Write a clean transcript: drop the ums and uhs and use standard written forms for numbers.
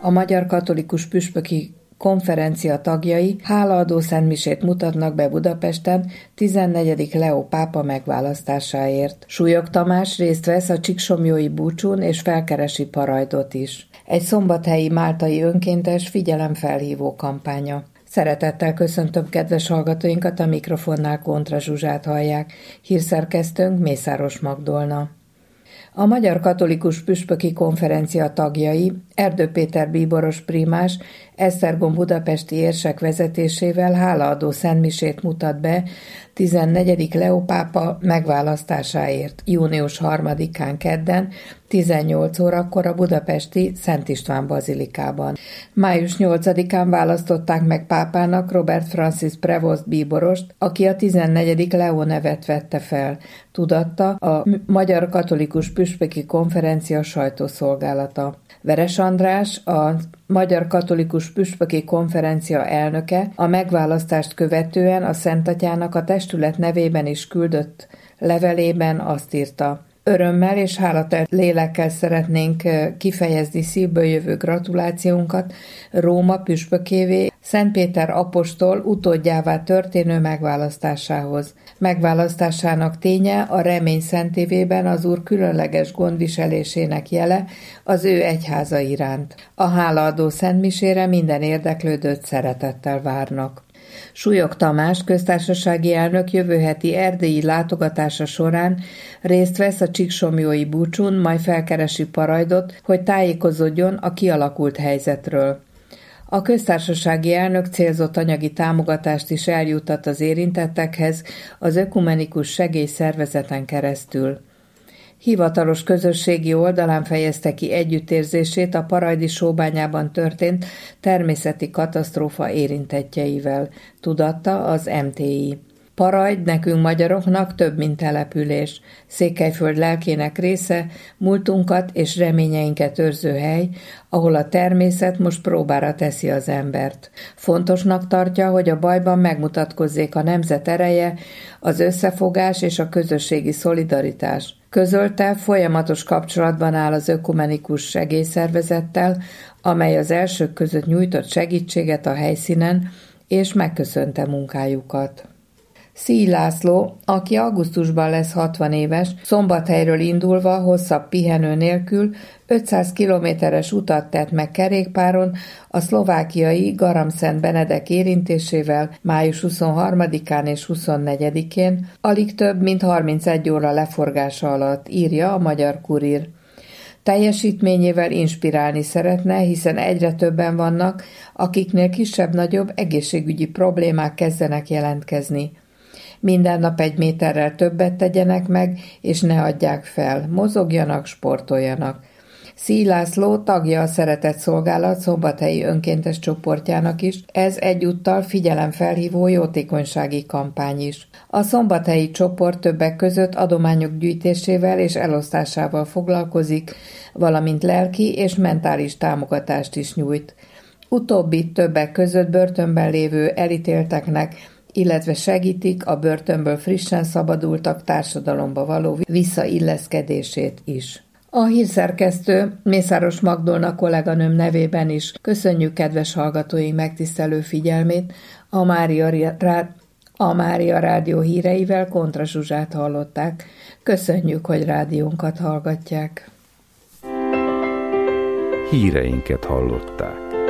A Magyar Katolikus Püspöki Konferencia tagjai hálaadó szentmisét mutatnak be Budapesten 14. Leó pápa megválasztásáért. Súlyog Tamás részt vesz a csíksomlyói búcsún és felkeresi Parajdot is. Egy szombathelyi máltai önkéntes figyelemfelhívó kampánya. Szeretettel köszöntöm kedves hallgatóinkat, a mikrofonnál Kontra Zsuzsát hallják, hírszerkesztőnk Mészáros Magdolna. A Magyar Katolikus Püspöki Konferencia tagjai Erdő Péter bíboros primás Esztergom budapesti érsek vezetésével hálaadó szentmisét mutat be 14. Leó pápa megválasztásáért június 3-án kedden 18 órakor a budapesti Szent István bazilikában. Május 8-án választották meg pápának Robert Francis Prevost bíborost, aki a 14. Leó nevet vette fel, tudatta a Magyar Katolikus Püspöki Konferencia sajtószolgálata. Veres András, a Magyar Katolikus Püspöki Konferencia elnöke a megválasztást követően a Szentatyának a testület nevében is küldött levelében azt írta: örömmel és hálatelt lélekkel szeretnénk kifejezni szívből jövő gratulációnkat Róma püspökévé, Szent Péter apostol utódjává történő megválasztásához. Megválasztásának ténye a remény szentévében az Úr különleges gondviselésének jele az ő egyháza iránt. A hálaadó szentmisére minden érdeklődőt szeretettel várnak. Súlyog Tamás köztársasági elnök jövő heti erdélyi látogatása során részt vesz a csíksomlyói búcsún, majd felkeresi Parajdot, hogy tájékozódjon a kialakult helyzetről. A köztársasági elnök célzott anyagi támogatást is eljuttat az érintettekhez az ökumenikus segélyszervezeten keresztül. Hivatalos közösségi oldalán fejezte ki együttérzését a parajdi sóbányában történt természeti katasztrófa érintettjeivel, tudatta az MTI. Parajd nekünk magyaroknak több, mint település. Székelyföld lelkének része, múltunkat és reményeinket őrző hely, ahol a természet most próbára teszi az embert. Fontosnak tartja, hogy a bajban megmutatkozzék a nemzet ereje, az összefogás és a közösségi szolidaritás. Közölte, folyamatos kapcsolatban áll az ökumenikus segélyszervezettel, amely az elsők között nyújtott segítséget a helyszínen, és megköszönte munkájukat. Szíj László, aki augusztusban lesz 60 éves, Szombathelyről indulva hosszabb pihenő nélkül 500 kilométeres utat tett meg kerékpáron a szlovákiai Garamszent Benedek érintésével május 23-án és 24-én, alig több mint 31 óra leforgása alatt, írja a Magyar Kurír. Teljesítményével inspirálni szeretne, hiszen egyre többen vannak, akiknél kisebb-nagyobb egészségügyi problémák kezdenek jelentkezni. Minden nap 1 méterrel többet tegyenek meg, és ne adják fel. Mozogjanak, sportoljanak. Szíj László tagja a Szeretett Szolgálat szombathelyi önkéntes csoportjának is, ez egyúttal figyelemfelhívó jótékonysági kampány is. A szombathelyi csoport többek között adományok gyűjtésével és elosztásával foglalkozik, valamint lelki és mentális támogatást is nyújt. Utóbbi többek között börtönben lévő elítélteknek, illetve segítik a börtönből frissen szabadultak társadalomba való visszailleszkedését is. A hírszerkesztő Mészáros Magdolna kolléganőm nevében is köszönjük kedves hallgatóink megtisztelő figyelmét, a Mária Rádió híreivel Kontra Zsuzsát hallották. Köszönjük, hogy rádiónkat hallgatják. Híreinket hallották.